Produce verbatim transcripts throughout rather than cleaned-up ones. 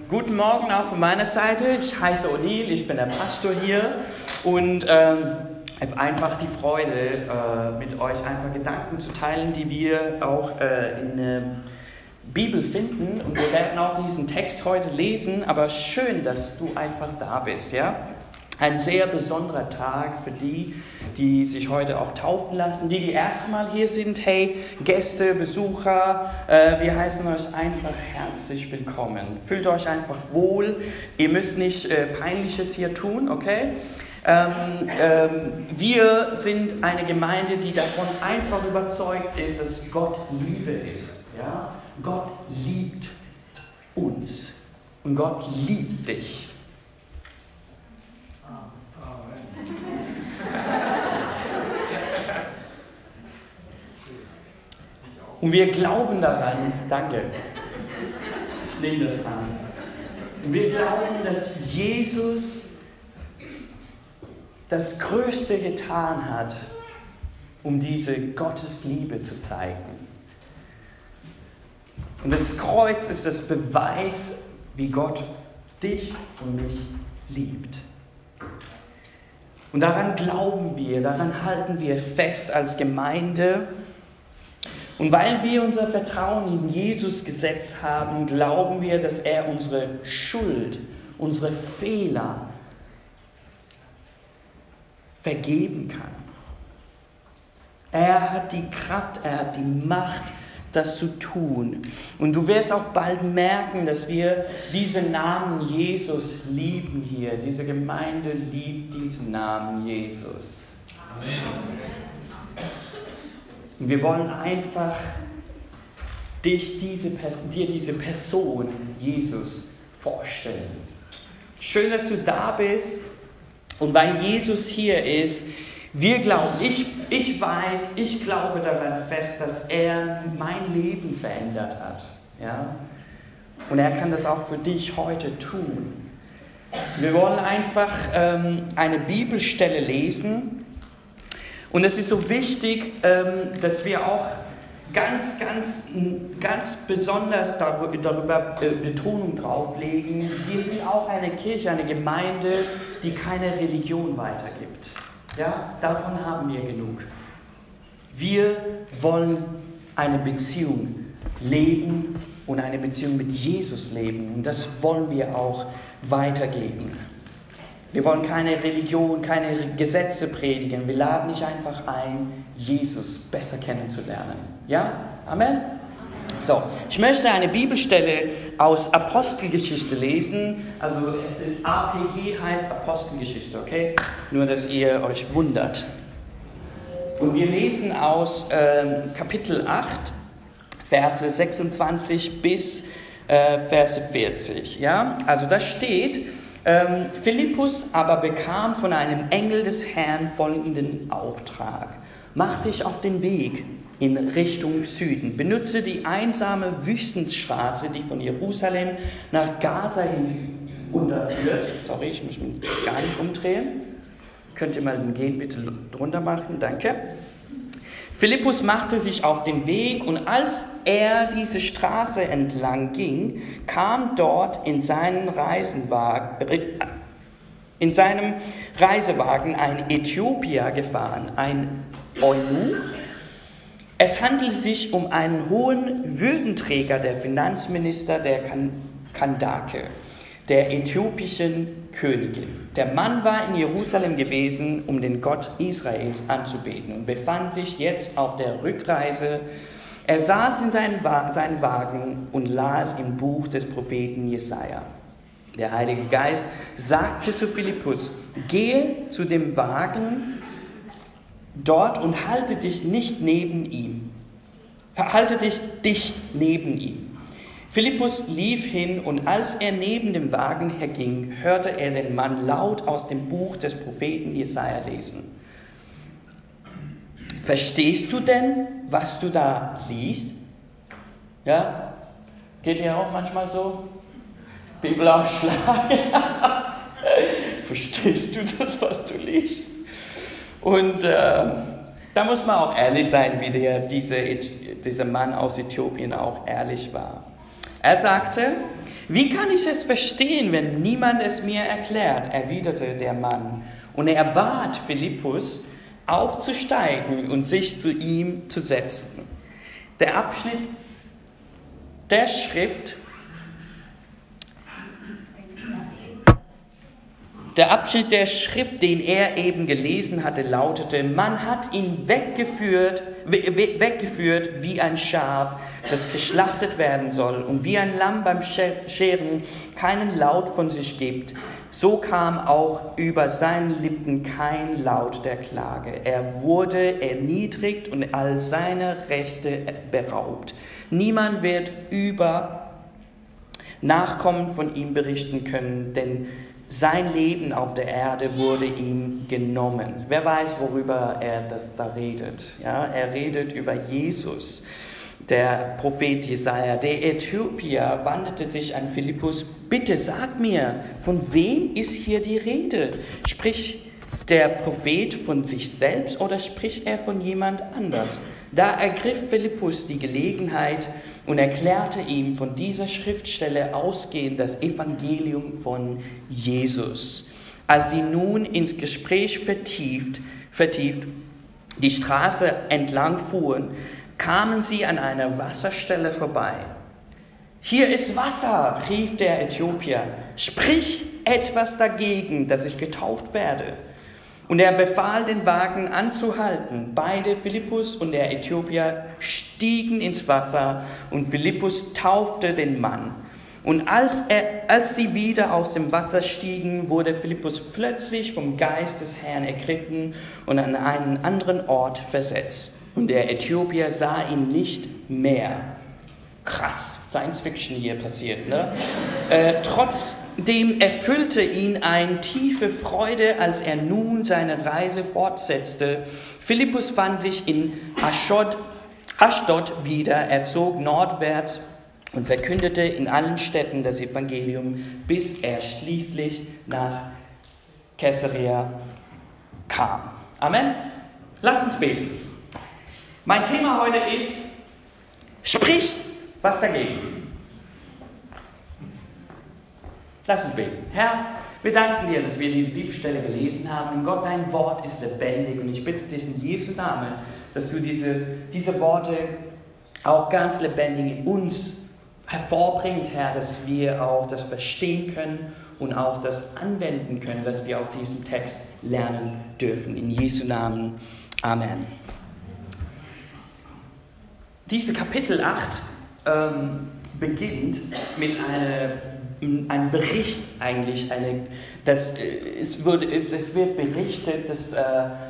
guten Morgen auch von meiner Seite. Ich heiße O'Neill, ich bin der Pastor hier und ähm, habe einfach die Freude, äh, mit euch ein paar Gedanken zu teilen, die wir auch äh, in der Bibel finden. Und wir werden auch diesen Text heute lesen, aber schön, dass du einfach da bist, ja? Ein sehr besonderer Tag für die, die sich heute auch taufen lassen, die, die erste Mal hier sind. Hey, Gäste, Besucher, äh, wir heißen euch einfach herzlich willkommen. Fühlt euch einfach wohl. Ihr müsst nicht äh, Peinliches hier tun, okay? Ähm, ähm, wir sind eine Gemeinde, die davon einfach überzeugt ist, dass Gott Liebe ist. Ja? Gott liebt uns und Gott liebt dich. Und wir glauben daran, danke, nimm das an. Und wir glauben, dass Jesus das Größte getan hat, um diese Gottesliebe zu zeigen. Und das Kreuz ist das Beweis, wie Gott dich und mich liebt. Und daran glauben wir, daran halten wir fest als Gemeinde. Und weil wir unser Vertrauen in Jesus gesetzt haben, glauben wir, dass er unsere Schuld, unsere Fehler vergeben kann. Er hat die Kraft, er hat die Macht, das zu tun. Und du wirst auch bald merken, dass wir diesen Namen Jesus lieben hier. Diese Gemeinde liebt diesen Namen Jesus. Amen. Und wir wollen einfach dich, diese Person, dir diese Person, Jesus, vorstellen. Schön, dass du da bist. Und weil Jesus hier ist, wir glauben, ich, ich weiß, ich glaube daran fest, dass er mein Leben verändert hat. Ja? Und er kann das auch für dich heute tun. Wir wollen einfach ähm, eine Bibelstelle lesen. Und es ist so wichtig, ähm, dass wir auch ganz, ganz, ganz besonders darüber, darüber äh, Betonung drauflegen. Wir sind auch eine Kirche, eine Gemeinde, die keine Religion weitergibt. Ja, davon haben wir genug. Wir wollen eine Beziehung leben und eine Beziehung mit Jesus leben. Und das wollen wir auch weitergeben. Wir wollen keine Religion, keine Gesetze predigen. Wir laden nicht einfach ein, Jesus besser kennenzulernen. Ja? Amen? So, ich möchte eine Bibelstelle aus Apostelgeschichte lesen. Also es ist A P G, heißt Apostelgeschichte, okay? Nur, dass ihr euch wundert. Und wir lesen aus äh, Kapitel acht, Verse sechsundzwanzig bis äh, Verse vierzig. Ja? Also da steht: Ähm, Philippus aber bekam von einem Engel des Herrn folgenden Auftrag: Mach dich auf den Weg in Richtung Süden. Benutze die einsame Wüstenstraße, die von Jerusalem nach Gaza hinunterführt. Sorry, ich muss mich gar nicht umdrehen. Könnt ihr mal den Gehen bitte drunter machen? Danke. Philippus machte sich auf den Weg, und als er diese Straße entlang ging, kam dort in seinen Reisenwagen, in seinem Reisewagen ein Äthiopier gefahren, ein Eunuch. Es handelte sich um einen hohen Würdenträger, der Finanzminister der Kandake, der äthiopischen Königin. Der Mann war in Jerusalem gewesen, um den Gott Israels anzubeten, und befand sich jetzt auf der Rückreise. Er saß in seinem Wagen und las im Buch des Propheten Jesaja. Der Heilige Geist sagte zu Philippus: Gehe zu dem Wagen dort und halte dich nicht neben ihm. Halte dich dicht neben ihm. Philippus lief hin, und als er neben dem Wagen herging, hörte er den Mann laut aus dem Buch des Propheten Jesaja lesen. Verstehst du denn, was du da liest? Ja? Geht ihr auch manchmal so? Bibelaufschlag. Verstehst du das, was du liest? Und äh, da muss man auch ehrlich sein, wie der, diese, dieser Mann aus Äthiopien auch ehrlich war. Er sagte: Wie kann ich es verstehen, wenn niemand es mir erklärt, erwiderte der Mann. Und er bat Philippus, aufzusteigen und sich zu ihm zu setzen. Der Abschnitt der Schrift, der Abschnitt der Schrift, den er eben gelesen hatte, lautete: Man hat ihn weggeführt, weggeführt wie ein Schaf, das geschlachtet werden soll, und wie ein Lamm beim Scheren keinen Laut von sich gibt, so kam auch über seinen Lippen kein Laut der Klage. Er wurde erniedrigt und all seiner Rechte beraubt. Niemand wird über Nachkommen von ihm berichten können, denn sein Leben auf der Erde wurde ihm genommen. Wer weiß, worüber er das da redet? Ja, er redet über Jesus. Der Prophet Jesaja, der Äthiopier, wandte sich an Philippus: Bitte sag mir, von wem ist hier die Rede? Spricht der Prophet von sich selbst oder spricht er von jemand anders? Da ergriff Philippus die Gelegenheit und erklärte ihm von dieser Schriftstelle ausgehend das Evangelium von Jesus. Als sie nun ins Gespräch vertieft, vertieft die Straße entlang fuhren, kamen sie an einer Wasserstelle vorbei. Hier ist Wasser, rief der Äthiopier. Sprich etwas dagegen, dass ich getauft werde. Und er befahl, den Wagen anzuhalten. Beide, Philippus und der Äthiopier, stiegen ins Wasser und Philippus taufte den Mann. Und als, er, als sie wieder aus dem Wasser stiegen, wurde Philippus plötzlich vom Geist des Herrn ergriffen und an einen anderen Ort versetzt. Und der Äthiopier sah ihn nicht mehr. Krass, Science Fiction hier passiert, ne? Äh, trotzdem erfüllte ihn eine tiefe Freude, als er nun seine Reise fortsetzte. Philippus fand sich in Aschdod, Aschdod wieder, er zog nordwärts und verkündete in allen Städten das Evangelium, bis er schließlich nach Caesarea kam. Amen. Lass uns beten. Mein Thema heute ist: Sprich was dagegen. Lass uns beten. Herr, wir danken dir, dass wir diese Bibelstelle gelesen haben. Und Gott, dein Wort ist lebendig. Und ich bitte dich in Jesu Namen, dass du diese, diese Worte auch ganz lebendig in uns hervorbringt, Herr, dass wir auch das verstehen können und auch das anwenden können, dass wir auch diesen Text lernen dürfen. In Jesu Namen. Amen. Diese Kapitel acht ähm, beginnt mit einer, einem Bericht eigentlich. Eine, dass, äh, es, wird, es, es wird berichtet, dass äh,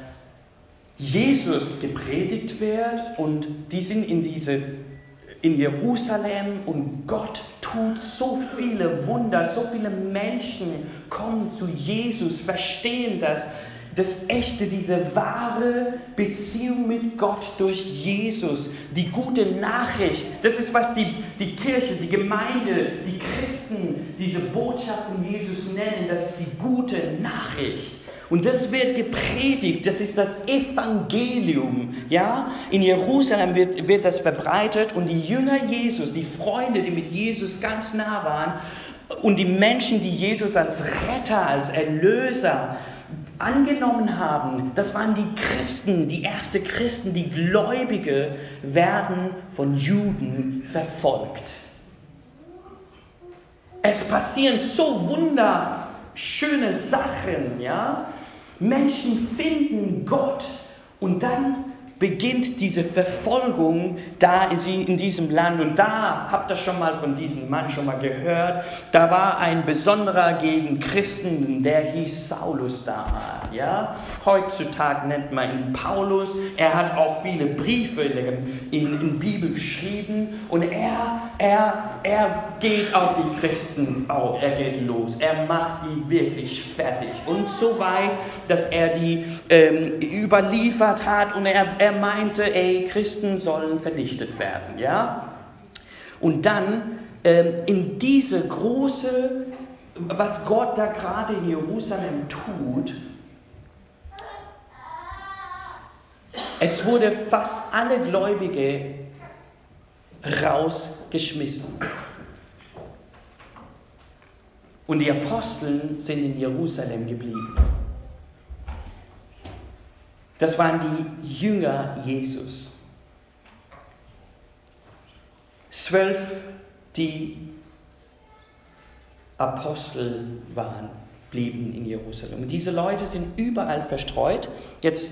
Jesus gepredigt wird und die sind in, diese, in Jerusalem und Gott tut so viele Wunder, so viele Menschen kommen zu Jesus, verstehen das. Das echte, diese wahre Beziehung mit Gott durch Jesus, die gute Nachricht, das ist, was die, die Kirche, die Gemeinde, die Christen, diese Botschaft von Jesus nennen, das ist die gute Nachricht. Und das wird gepredigt, das ist das Evangelium. Ja? In Jerusalem wird, wird das verbreitet und die Jünger Jesus, die Freunde, die mit Jesus ganz nah waren und die Menschen, die Jesus als Retter, als Erlöser angenommen haben, das waren die Christen, die ersten Christen, die Gläubige, werden von Juden verfolgt. Es passieren so wunderschöne Sachen, ja? Menschen finden Gott und dann beginnt diese Verfolgung da in diesem Land. Und da habt ihr schon mal von diesem Mann schon mal gehört. Da war ein besonderer gegen Christen, der hieß Saulus damals. Ja? Heutzutage nennt man ihn Paulus. Er hat auch viele Briefe in der in, in Bibel geschrieben. Und er, er, er geht auf die Christen, oh, er geht los. Er macht die wirklich fertig. Und so weit, dass er die ähm, überliefert hat und er Er meinte, ey, Christen sollen vernichtet werden, ja? Und dann ähm, in diese große, was Gott da gerade in Jerusalem tut, es wurde fast alle Gläubige rausgeschmissen. Und die Apostel sind in Jerusalem geblieben. Das waren die Jünger Jesus. Zwölf, die Apostel waren, blieben in Jerusalem. Und diese Leute sind überall verstreut. Jetzt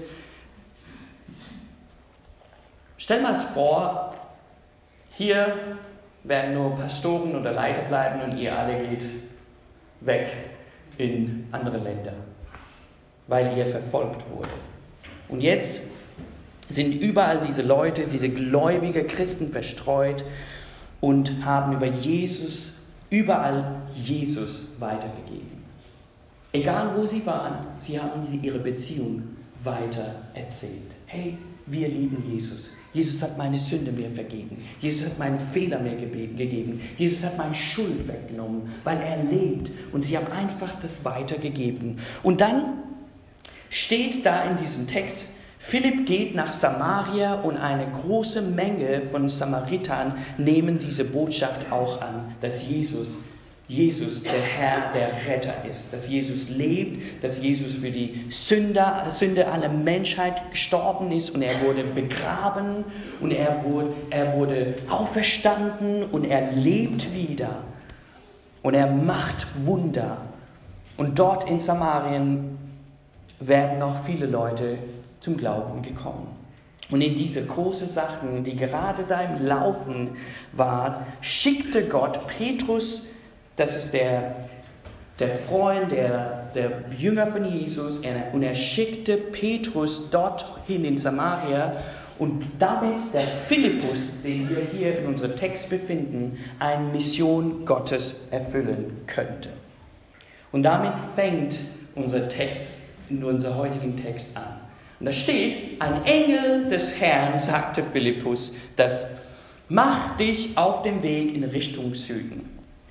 stell mal vor, hier werden nur Pastoren oder Leiter bleiben und ihr alle geht weg in andere Länder, weil ihr verfolgt wurde. Und jetzt sind überall diese Leute, diese gläubige Christen verstreut und haben über Jesus, überall Jesus weitergegeben. Egal wo sie waren, sie haben sie ihre Beziehung weiter erzählt. Hey, wir lieben Jesus. Jesus hat meine Sünde mir vergeben. Jesus hat meinen Fehler mir gegeben. Jesus hat meine Schuld weggenommen, weil er lebt. Und sie haben einfach das weitergegeben. Und dann steht da in diesem Text, Philipp geht nach Samaria und eine große Menge von Samaritern nehmen diese Botschaft auch an, dass Jesus Jesus der Herr, der Retter ist, dass Jesus lebt, dass Jesus für die Sünde, Sünde aller Menschheit gestorben ist und er wurde begraben und er wurde, er wurde auferstanden und er lebt wieder und er macht Wunder. Und dort in Samarien werden noch viele Leute zum Glauben gekommen. Und in diese großen Sachen, die gerade da im Laufen waren, schickte Gott Petrus, das ist der, der Freund, der, der Jünger von Jesus, und er schickte Petrus dorthin in Samaria und damit der Philippus, den wir hier in unserem Text befinden, eine Mission Gottes erfüllen könnte. Und damit fängt unser Text, in unserem heutigen Text an. Und da steht, ein Engel des Herrn sagte Philippus, dass mach dich auf den Weg in Richtung Süden.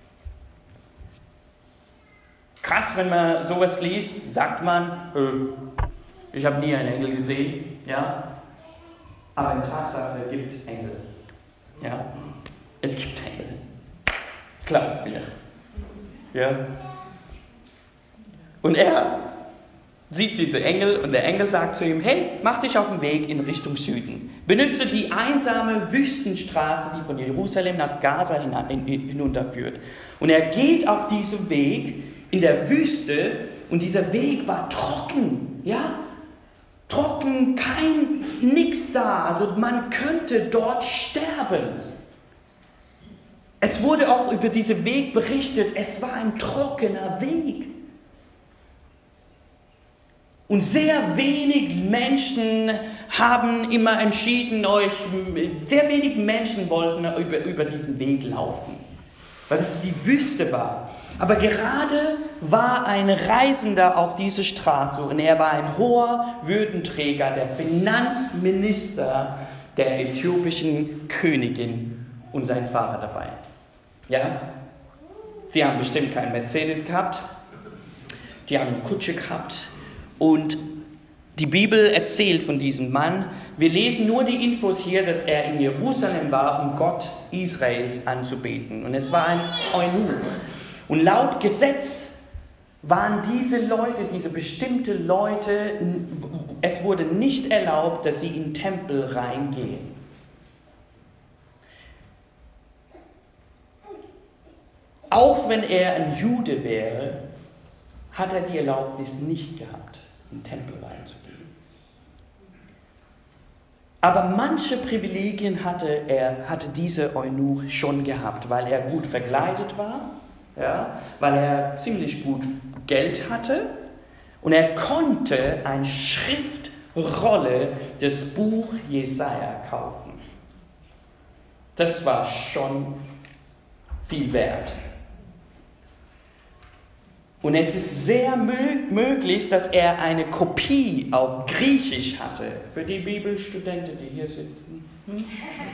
Krass, wenn man sowas liest, sagt man, äh, ich habe nie einen Engel gesehen, ja, aber in Tatsache gibt es Engel, ja, es gibt Engel, glaubt mir, ja, und er sieht diese Engel und der Engel sagt zu ihm, hey, mach dich auf den Weg in Richtung Süden, benütze die einsame Wüstenstraße, die von Jerusalem nach Gaza hinunterführt, und er geht auf diesem Weg in der Wüste und dieser Weg war trocken, ja, trocken, kein, nichts da, also man könnte dort sterben. Es wurde auch über diesen Weg berichtet, es war ein trockener Weg. Und sehr wenig Menschen haben immer entschieden, euch, sehr wenig Menschen wollten über, über diesen Weg laufen, weil es die Wüste war. Aber gerade war ein Reisender auf diese Straße und er war ein hoher Würdenträger, der Finanzminister der äthiopischen Königin und sein Fahrer dabei. Ja, sie haben bestimmt keinen Mercedes gehabt, die haben eine Kutsche gehabt und die Bibel erzählt von diesem Mann. Wir lesen nur die Infos hier, dass er in Jerusalem war, um Gott Israels anzubeten. Und es war ein Eunuch. Und laut Gesetz waren diese Leute, diese bestimmte Leute, es wurde nicht erlaubt, dass sie in den Tempel reingehen. Auch wenn er ein Jude wäre, hat er die Erlaubnis nicht gehabt, in den Tempel reinzugehen. Aber manche Privilegien hatte, er, hatte dieser Eunuch schon gehabt, weil er gut verkleidet war, ja, weil er ziemlich gut Geld hatte und er konnte eine Schriftrolle des Buch Jesaja kaufen. Das war schon viel wert. Und es ist sehr mö- möglich, dass er eine Kopie auf Griechisch hatte. Für die Bibelstudenten, die hier sitzen. Hm?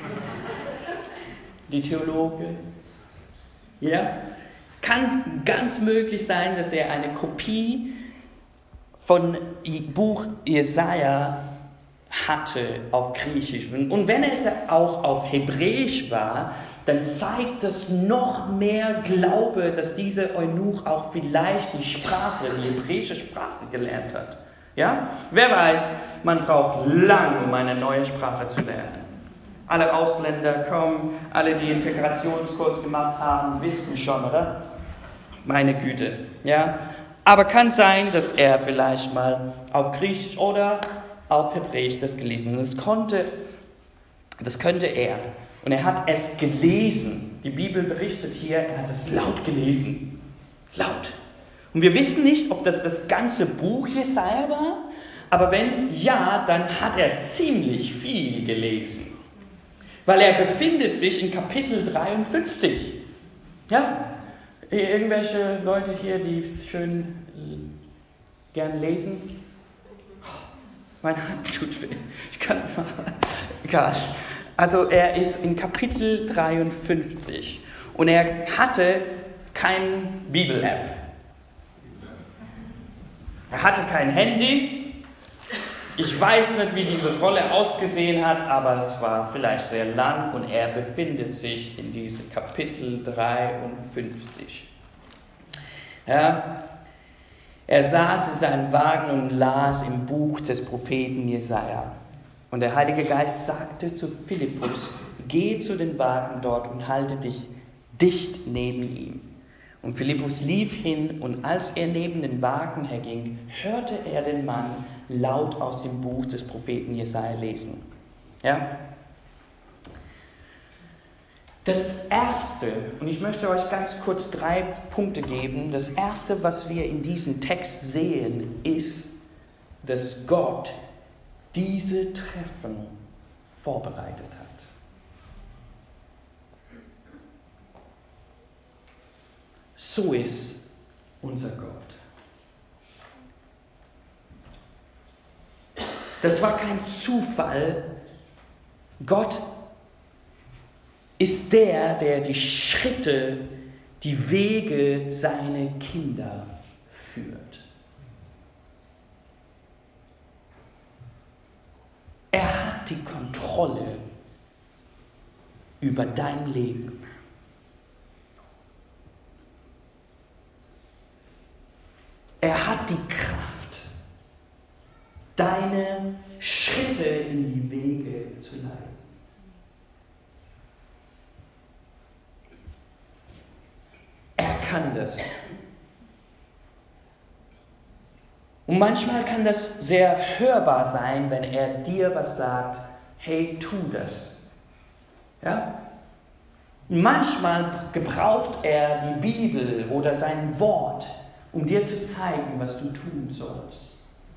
Die Theologen. Ja? Kann ganz möglich sein, dass er eine Kopie von Buch Jesaja hatte auf Griechisch. Und wenn es auch auf Hebräisch war, dann zeigt das noch mehr Glaube, dass dieser Eunuch auch vielleicht die Sprache, die hebräische Sprache gelernt hat. Ja? Wer weiß, man braucht lang, um eine neue Sprache zu lernen. Alle Ausländer kommen, alle, die Integrationskurs gemacht haben, wissen schon, oder? Meine Güte. Ja? Aber kann sein, dass er vielleicht mal auf Griechisch oder auf Hebräisch das gelesen hat. Das konnte, das könnte er. Und er hat es gelesen. Die Bibel berichtet hier, er hat es laut gelesen. Laut. Und wir wissen nicht, ob das das ganze Buch Jesaja war, aber wenn ja, dann hat er ziemlich viel gelesen. Weil er befindet sich in Kapitel dreiundfünfzig. Ja? Irgendwelche Leute hier, die schön äh, gern lesen? Meine Hand tut weh. Ich kann nicht machen. Egal. Also er ist in Kapitel dreiundfünfzig und er hatte keine Bibel-App. Er hatte kein Handy. Ich weiß nicht, wie diese Rolle ausgesehen hat, aber es war vielleicht sehr lang und er befindet sich in diesem Kapitel dreiundfünfzig. Ja, er saß in seinem Wagen und las im Buch des Propheten Jesaja. Und der Heilige Geist sagte zu Philippus, geh zu den Wagen dort und halte dich dicht neben ihm. Und Philippus lief hin, und als er neben den Wagen herging, hörte er den Mann laut aus dem Buch des Propheten Jesaja lesen. Ja? Das Erste, und ich möchte euch ganz kurz drei Punkte geben, das Erste, was wir in diesem Text sehen, ist, dass Gott diese Treffen vorbereitet hat. So ist unser Gott. Das war kein Zufall. Gott ist der, der die Schritte, die Wege seiner Kinder führt. Er hat die Kontrolle über dein Leben. Er hat die Kraft, deine Schritte in die Wege zu leiten. Er kann das. Und manchmal kann das sehr hörbar sein, wenn er dir was sagt, hey, tu das. Ja? Und manchmal gebraucht er die Bibel oder sein Wort, um dir zu zeigen, was du tun sollst.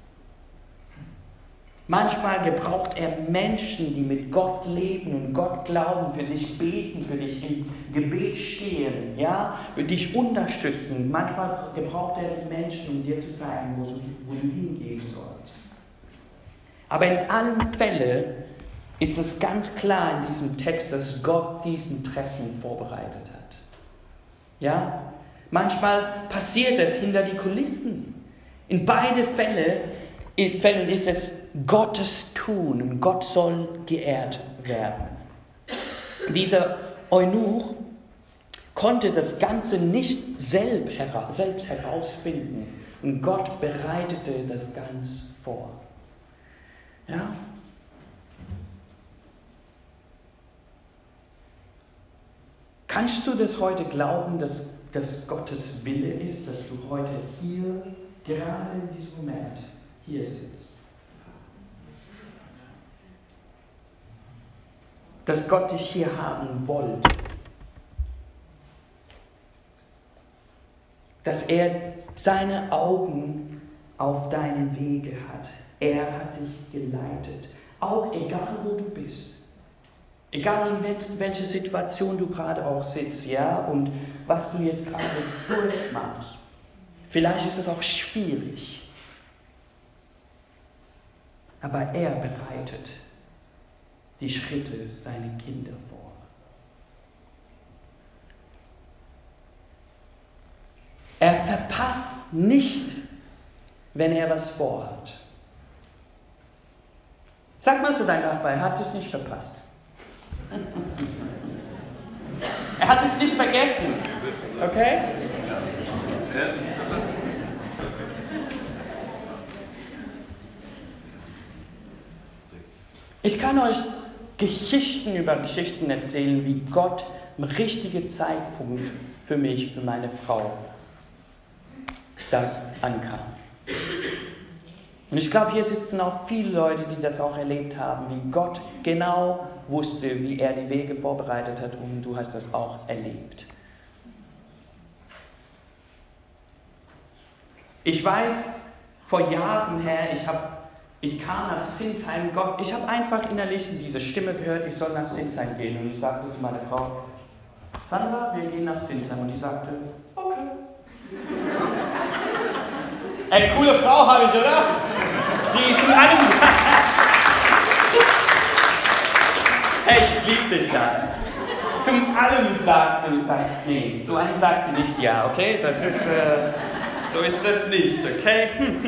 Manchmal gebraucht er Menschen, die mit Gott leben und Gott glauben, für dich beten, für dich im Gebet stehen, ja, für dich unterstützen. Manchmal gebraucht er die Menschen, um dir zu zeigen, wo du, wo du hingehen sollst. Aber in allen Fällen ist es ganz klar in diesem Text, dass Gott diesen Treffen vorbereitet hat. Ja? Manchmal passiert es hinter die Kulissen. In beide Fälle, Fällen ist es Gottes Tun und Gott soll geehrt werden. Dieser Eunuch konnte das Ganze nicht selbst herausfinden und Gott bereitete das Ganze vor. Ja? Kannst du das heute glauben, dass das Gottes Wille ist, dass du heute hier, gerade in diesem Moment, hier sitzt? Dass Gott dich hier haben wollte. Dass er seine Augen auf deinen Wege hat. Er hat dich geleitet. Auch egal, wo du bist. Egal in welcher Situation du gerade auch sitzt, ja, und was du jetzt gerade durchmachst. Vielleicht ist es auch schwierig. Aber er bereitet die Schritte seiner Kinder vor. Er verpasst nicht, wenn er was vorhat. Sag mal zu deinem Nachbarn, er hat es nicht verpasst. Er hat es nicht vergessen. Okay? Ich kann euch Geschichten über Geschichten erzählen, wie Gott im richtigen Zeitpunkt für mich, für meine Frau, da ankam. Und ich glaube, hier sitzen auch viele Leute, die das auch erlebt haben, wie Gott genau wusste, wie er die Wege vorbereitet hat, und du hast das auch erlebt. Ich weiß, vor Jahren her, ich, hab, ich kam nach Sinsheim, Gott, ich habe einfach innerlich diese Stimme gehört, ich soll nach Sinsheim gehen. Und ich sagte zu meiner Frau, Sandra, wir gehen nach Sinsheim. Und die sagte, okay. Ey, coole Frau habe ich, oder? Die zum allem. Hey, ich liebe dich, Schatz. Zum allem sagt sie, sagt, nee, zu allem sagt sie nicht ja, okay? Das ist, äh, so ist das nicht, okay?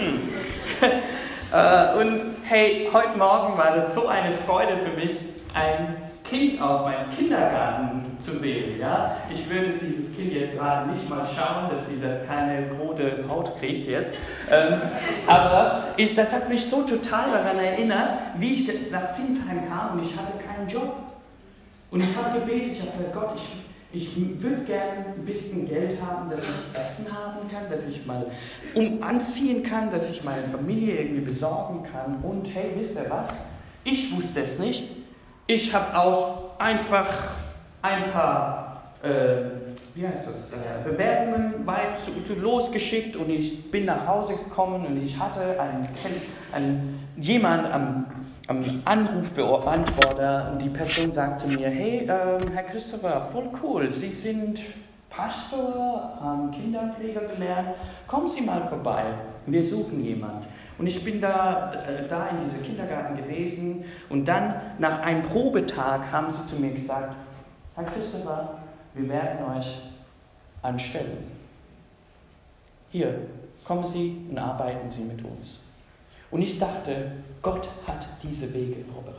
äh, und hey, heute Morgen war das so eine Freude für mich, ein Kind aus meinem Kindergarten zu sehen. Ja? Ich würde dieses Kind jetzt gerade nicht mal schauen, dass sie das keine rote Haut kriegt jetzt. Ähm, aber ich, das hat mich so total daran erinnert, wie ich nach Sinsheim kam und ich hatte keinen Job. Und ich habe gebetet, ich habe gesagt, Gott, ich, ich würde gerne ein bisschen Geld haben, dass ich Essen haben kann, dass ich mal um anziehen kann, dass ich meine Familie irgendwie besorgen kann. Und hey, wisst ihr was? Ich wusste es nicht. Ich habe auch einfach ein paar äh, wie heißt das, äh, Bewerbungen weit zu, zu losgeschickt und ich bin nach Hause gekommen und ich hatte einen, einen, jemanden am, am Anrufbeantworter und die Person sagte mir, hey, äh, Herr Christopher, voll cool, Sie sind Pastor, haben Kinderpfleger gelernt, kommen Sie mal vorbei, wir suchen jemanden. Und ich bin da, da in diesem Kindergarten gewesen und dann nach einem Probetag haben sie zu mir gesagt, Herr Christopher, wir werden euch anstellen. Hier, kommen Sie und arbeiten Sie mit uns. Und ich dachte, Gott hat diese Wege vorbereitet.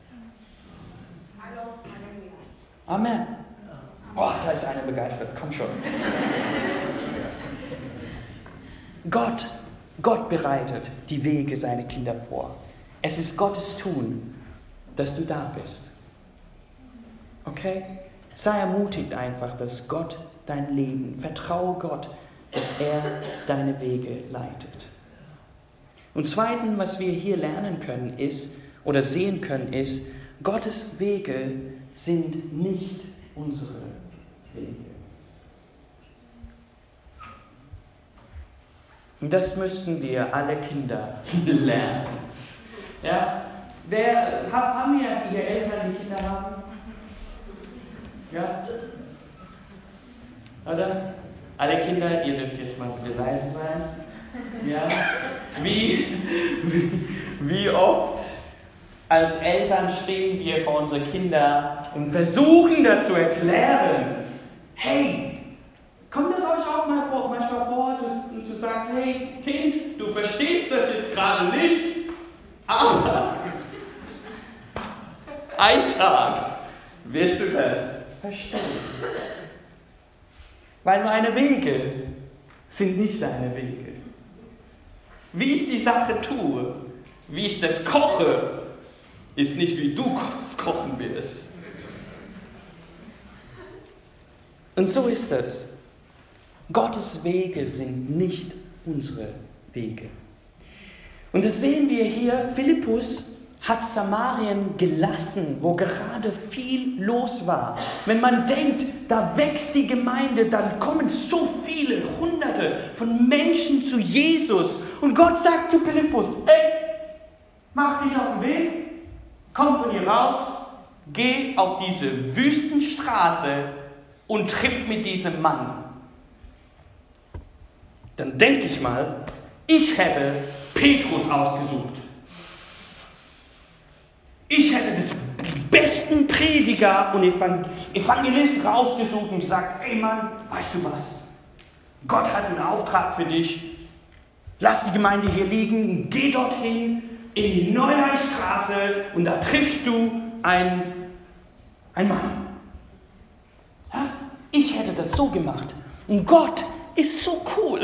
Amen. Oh, da ist einer begeistert, komm schon. Gott Gott bereitet die Wege seiner Kinder vor. Es ist Gottes Tun, dass du da bist. Okay? Sei ermutigt einfach, dass Gott dein Leben, vertraue Gott, dass er deine Wege leitet. Und zweitens, was wir hier lernen können ist, oder sehen können ist, Gottes Wege sind nicht unsere Wege. Und das müssten wir alle Kinder lernen. Ja? Wer, haben wir hier Eltern, die Kinder haben? Ja? Oder? Alle Kinder, ihr dürft jetzt mal bitte leise sein. Ja? Wie, wie, wie oft als Eltern stehen wir vor unsere Kinder und versuchen das zu erklären. Hey! Kommt das euch auch mal vor, manchmal vor, du, du sagst, hey Kind, du verstehst das jetzt gerade nicht, aber ein Tag wirst du das verstehen. Weil meine Wege sind nicht deine Wege. Wie ich die Sache tue, wie ich das koche, ist nicht wie du es kochen wirst. Und so ist es. Gottes Wege sind nicht unsere Wege. Und das sehen wir hier, Philippus hat Samarien gelassen, wo gerade viel los war. Wenn man denkt, da wächst die Gemeinde, dann kommen so viele, hunderte von Menschen zu Jesus. Und Gott sagt zu Philippus, ey, mach dich auf den Weg, komm von hier raus, geh auf diese Wüstenstraße und triff mit diesem Mann. Dann denke ich mal, ich hätte Petrus ausgesucht. Ich hätte den besten Prediger und Evangelist rausgesucht und gesagt, ey Mann, weißt du was? Gott hat einen Auftrag für dich. Lass die Gemeinde hier liegen, geh dorthin in die Neulandstraße und da triffst du einen, einen Mann. Ja? ich hätte das so gemacht. Und Gott ist so cool.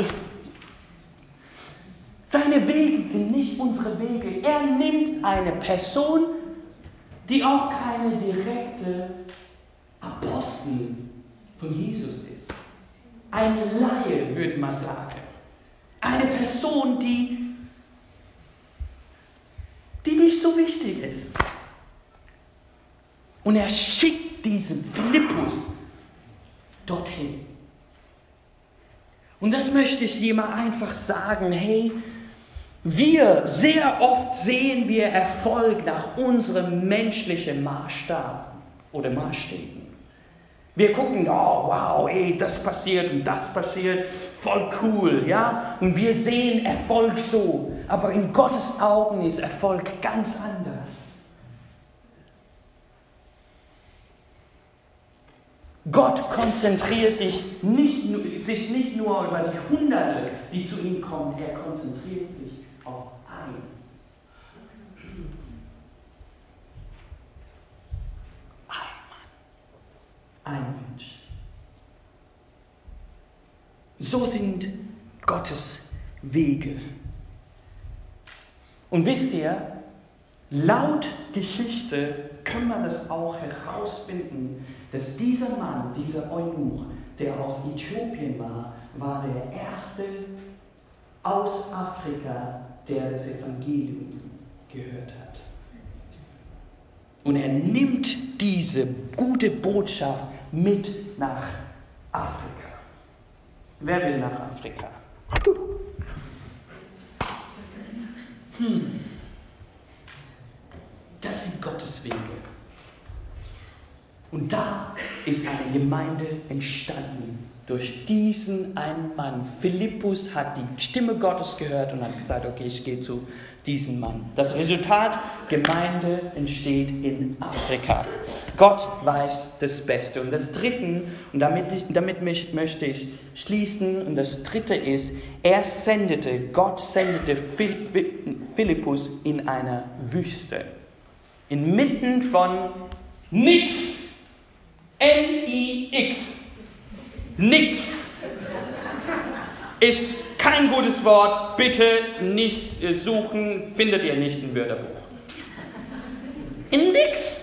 Seine Wege sind nicht unsere Wege. Er nimmt eine Person, die auch keine direkte Apostel von Jesus ist. Eine Laie, würde man sagen. Eine Person, die, die nicht so wichtig ist. Und er schickt diesen Philippus dorthin. Und das möchte ich dir mal einfach sagen. Hey, wir, sehr oft sehen wir Erfolg nach unserem menschlichen Maßstab oder Maßstäben. Wir gucken, oh wow, ey, das passiert und das passiert, voll cool, ja? Und wir sehen Erfolg so, aber in Gottes Augen ist Erfolg ganz anders. Gott konzentriert dich nicht, sich nicht nur über die Hunderte, die zu ihm kommen, er konzentriert sich auf einen. Ein Mann. Ein Mensch. So sind Gottes Wege. Und wisst ihr, laut Geschichte können wir das auch herausfinden, dass dieser Mann, dieser Eunuch, der aus Äthiopien war, war der erste aus Afrika, der das Evangelium gehört hat. Und er nimmt diese gute Botschaft mit nach Afrika. Wer will nach Afrika? Hm. Das sind Gottes Wege. Und da ist eine Gemeinde entstanden durch diesen einen Mann. Philippus hat die Stimme Gottes gehört und hat gesagt, okay, ich gehe zu diesem Mann. Das Resultat, Gemeinde entsteht in Afrika. Gott weiß das Beste. Und das Dritte, und damit, ich, damit mich, möchte ich schließen, und das Dritte ist, er sendete, Gott sendete Philippus in einer Wüste. Inmitten von nix. N I X. Nix. Ist kein gutes Wort. Bitte nicht suchen. Findet ihr nicht im Wörterbuch. In nix.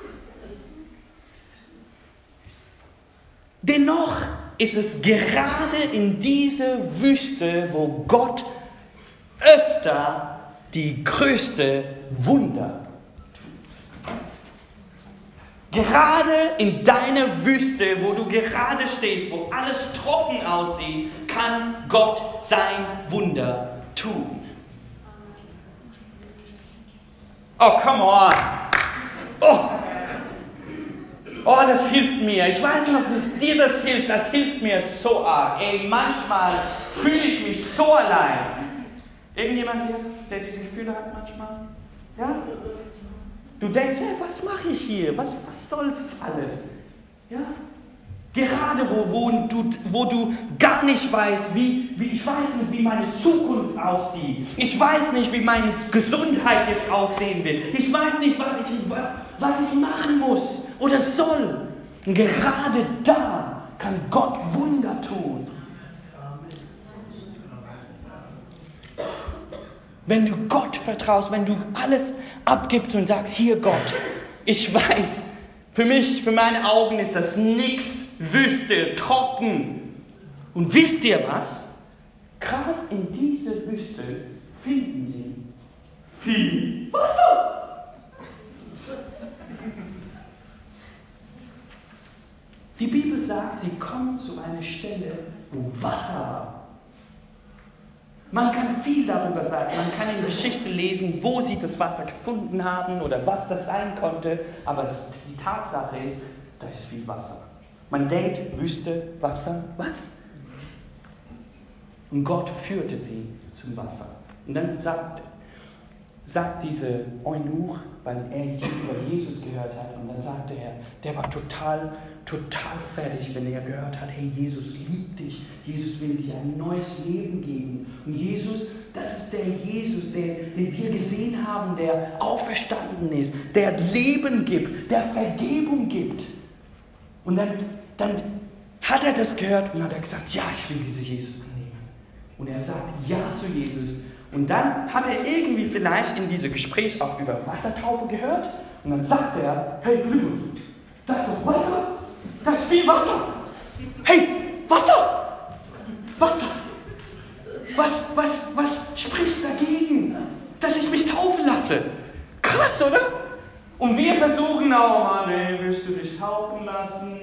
Dennoch ist es gerade in dieser Wüste, wo Gott öfter die größte Wunder Gerade in deiner Wüste, wo du gerade stehst, wo alles trocken aussieht, kann Gott sein Wunder tun. Oh, come on. Oh, oh das hilft mir. Ich weiß nicht, ob das, dir das hilft. Das hilft mir so arg. Ey, manchmal fühle ich mich so allein. Irgendjemand hier, der diese Gefühle hat manchmal? Ja? Du denkst, hey, was mache ich hier? Was, was soll das alles? Ja? Gerade wo, wo, du, wo du gar nicht weißt, wie, wie, ich weiß nicht, wie meine Zukunft aussieht. Ich weiß nicht, wie meine Gesundheit jetzt aussehen will. Ich weiß nicht, was ich, was, was ich machen muss oder soll. Und gerade da kann Gott Wunder tun. Wenn du Gott vertraust, wenn du alles abgibst und sagst, hier Gott, ich weiß, für mich, für meine Augen ist das nichts, Wüste, trocken. Und wisst ihr was? Gerade in dieser Wüste finden sie viel Wasser. Die Bibel sagt, sie kommen zu einer Stelle, wo Wasser war. Man kann viel darüber sagen, man kann in der Geschichte lesen, wo sie das Wasser gefunden haben oder was das sein konnte, aber das, die Tatsache ist, da ist viel Wasser. Man denkt, Wüste, Wasser, was? Und Gott führte sie zum Wasser. Und dann sagt, sagt diese Eunuch, weil er über Jesus gehört hat, und dann sagte er, der war total, total fertig, wenn er gehört hat, hey, Jesus liebt dich, Jesus will dir ein neues Leben geben. Und Jesus, das ist der Jesus, der, den wir gesehen haben, der auferstanden ist, der Leben gibt, der Vergebung gibt. Und dann, dann hat er das gehört und hat er gesagt, ja, ich will diesen Jesus annehmen. Und er sagt ja zu Jesus. Und dann hat er irgendwie vielleicht in diesem Gespräch auch über Wassertaufe gehört. Und dann sagt er, hey Philippus, das ist doch Wasser. Das ist viel Wasser. Hey, Wasser. Wasser. Was, was, was spricht dagegen, dass ich mich taufen lasse? Krass, oder? Und wir versuchen, oh Mann, ey, willst du dich taufen lassen?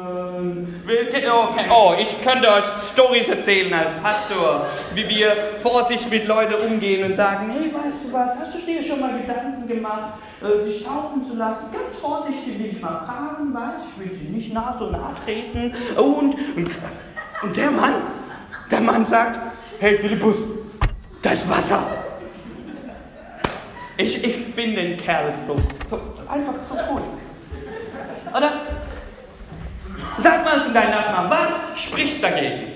Okay. Oh, ich könnte euch Storys erzählen als Pastor, wie wir vorsichtig mit Leuten umgehen und sagen, hey, weißt du was, hast du dir schon mal Gedanken gemacht, sich taufen zu lassen? Ganz vorsichtig will ich mal fragen, weißt du, ich will dir nicht nah so nah treten. Und, und, und der Mann, der Mann sagt, hey Philippus, das ist Wasser. Ich, ich finde den Kerl so, so, einfach so cool. Oder? Sag mal zu deinem Nachbarn, was spricht dagegen?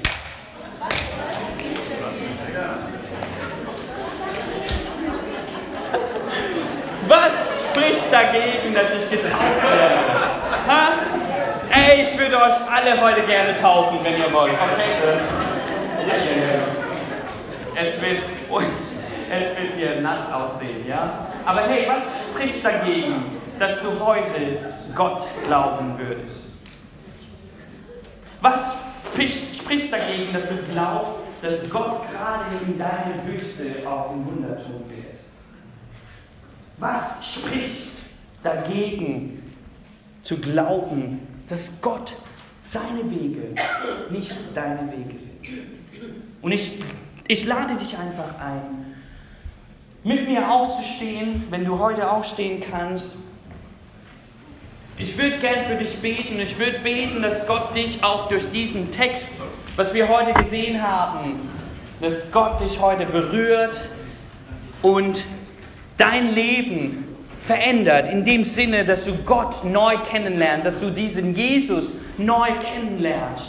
Was spricht dagegen, dass ich getauft werde? Ha? Ey, ich würde euch alle heute gerne taufen, wenn ihr wollt. Okay? Es wird, es wird hier nass aussehen, ja? Aber hey, was spricht dagegen, dass du heute Gott glauben würdest? Was spricht, spricht dagegen, dass du glaubst, dass Gott gerade in deiner Wüste auch ein Wunder tun wird? Was spricht dagegen, zu glauben, dass Gott seine Wege nicht deine Wege sind? Und ich, ich lade dich einfach ein, mit mir aufzustehen, wenn du heute aufstehen kannst. Ich würde gern für dich beten. Ich würde beten, dass Gott dich auch durch diesen Text, was wir heute gesehen haben, dass Gott dich heute berührt und dein Leben verändert, in dem Sinne, dass du Gott neu kennenlernst, dass du diesen Jesus neu kennenlernst.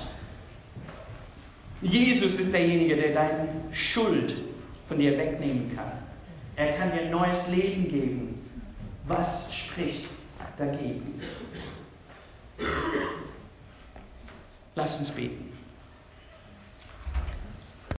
Jesus ist derjenige, der deine Schuld von dir wegnehmen kann. Er kann dir ein neues Leben geben. Was spricht dagegen? Lass uns beten.